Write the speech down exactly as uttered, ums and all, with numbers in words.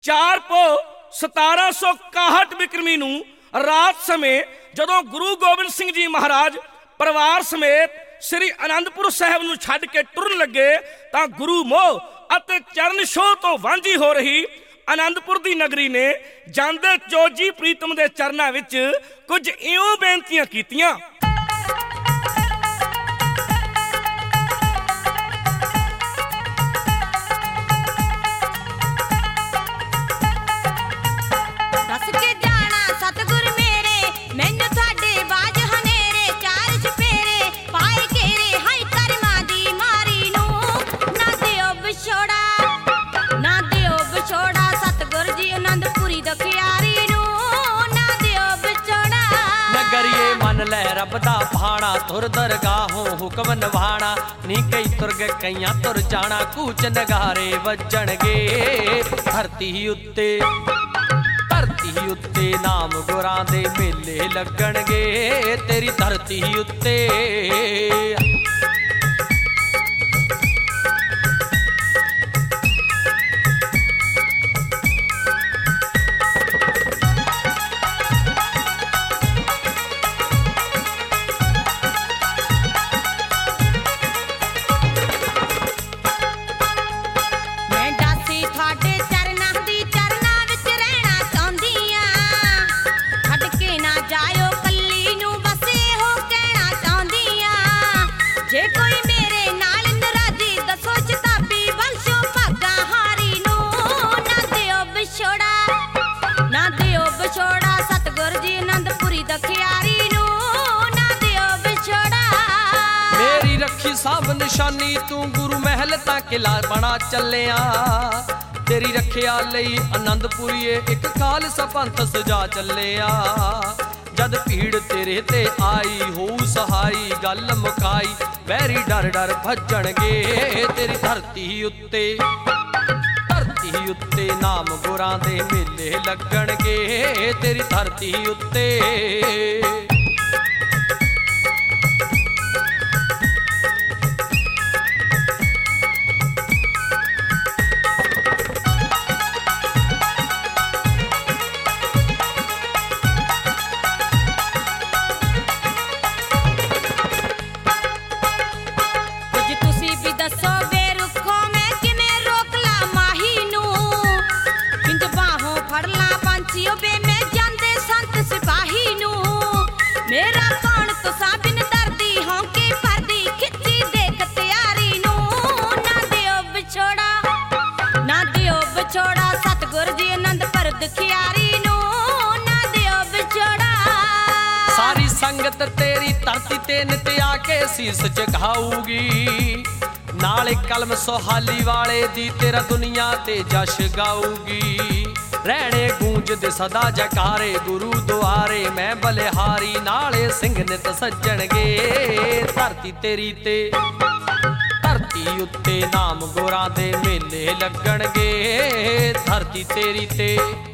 चार पो सतारा सौ इकाहठ विक्रमी नूं रात समय जदों गुरु गोबिंद सिंह जी महाराज परिवार समेत श्री आनंदपुर साहिब नूं छड्ड के टुरन लगे तां गुरु मोह अते चरण छोह तो वांझी हो रही आनंदपुर दी नगरी ने जांदे चौजी प्रीतम दे चरनां विच कुछ इउं बेनतियां कीतियां। रब दा भाणा तुर दरगाहों हुक्म निभाणा नी कई तुर गए कईयां तुर जाना कूच नगारे वजणगे धरती उत्ते धरती उत्ते नाम गुरां दे मेले लगणगे तेरी धरती उत्ते। सब निशानी तू गुरु महल ता किला बना चलिया तेरी रखिया लई आनंदपुरीए एक खालसा पंथ सजा चलिया जद भीड़ तेरे ते आई हो सहाई गल मुकाई वैरी डर डर भजणगे तेरी धरती उत्ते धरती उत्ते नाम गुरां दे मेले लगणगे तेरी धरती उत्ते। संगत तेरी धरती ते नित आके शीस झुकाऊगी नाले कलम सोहाली वाले दी तेरा दुनिया ते जश गाऊगी रहने गूंज दे सदा जकारे गुरु दुआरे मैं बलिहारी नाले सिंह नित सज्जणगे धरती तेरी ते धरती उत्ते नाम गुरां दे मेले लगणगे धरती तेरी ते।